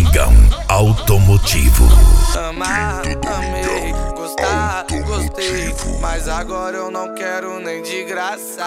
Domingão Automotivo. Amar, amei, gostar, gostei, mas agora eu não quero nem de graça.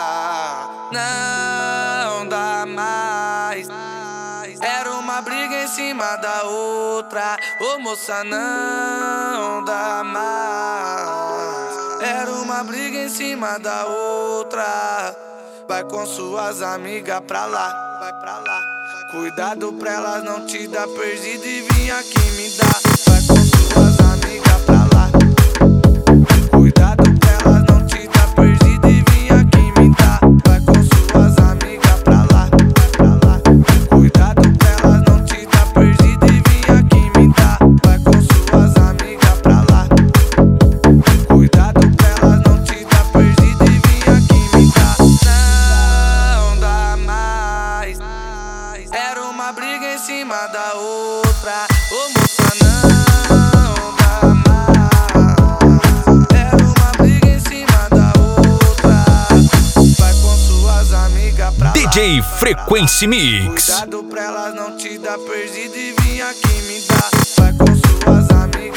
Não dá mais. Era uma briga em cima da outra. Ô moça, não dá mais. Era uma briga em cima da outra. Vai com suas amigas pra lá, vai pra lá. Cuidado pra elas não te dar perdido e vir aqui me dar. Vai com suas amigas pra lá. Cuidado pra elas não te dar perdido e vir aqui me dar. Vai com suas amigas pra lá, vai pra lá. Cuidado pra elas não te dar perdido e vir aqui me dar. Vai com suas amigas pra lá. Cuidado pra elas não te dar perdido e vir aqui me dar. Não dá mais. Era uma briga em cima da outra. Ô moça, não dá mais. Era uma briga em cima da outra. Vai com suas amigas pra lá. DJ Frequency Mix. Cuidado pra elas não te dar perdido e vir aqui me dar. Vai com suas amigas.